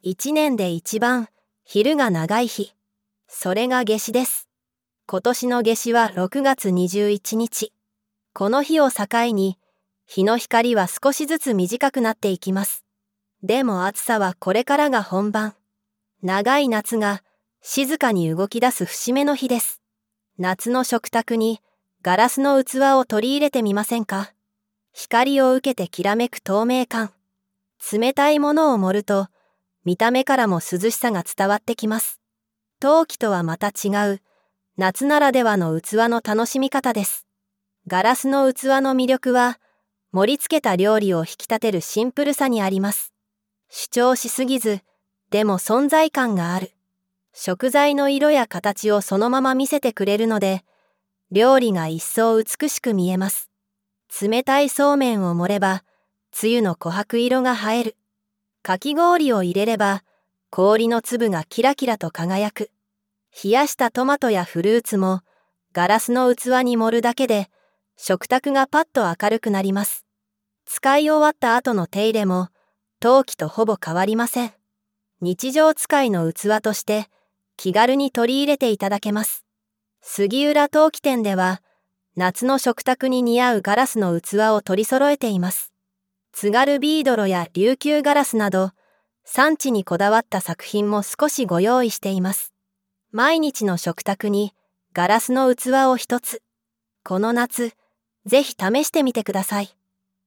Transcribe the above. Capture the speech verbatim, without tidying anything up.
一年で一番昼が長い日。それが夏至です。今年の夏至はろくがつにじゅういちにち。この日を境に、日の光は少しずつ短くなっていきます。でも暑さはこれからが本番。長い夏が静かに動き出す節目の日です。夏の食卓にガラスの器を取り入れてみませんか？光を受けてきらめく透明感。冷たいものを盛ると、見た目からも涼しさが伝わってきます。陶器とはまた違う、夏ならではの器の楽しみ方です。ガラスの器の魅力は、盛り付けた料理を引き立てるシンプルさにあります。主張しすぎず、でも存在感がある。食材の色や形をそのまま見せてくれるので、料理が一層美しく見えます。冷たいそうめんを盛れば、つゆの琥珀色が映える。かき氷を入れれば、氷の粒がキラキラと輝く。冷やしたトマトやフルーツも、ガラスの器に盛るだけで、食卓がパッと明るくなります。使い終わった後の手入れも、陶器とほぼ変わりません。日常使いの器として、気軽に取り入れていただけます。杉浦陶器店では、夏の食卓に似合うガラスの器を取り揃えています。津軽ビードロや琉球ガラスなど、産地にこだわった作品も少しご用意しています。毎日の食卓にガラスの器を一つ。この夏、ぜひ試してみてください。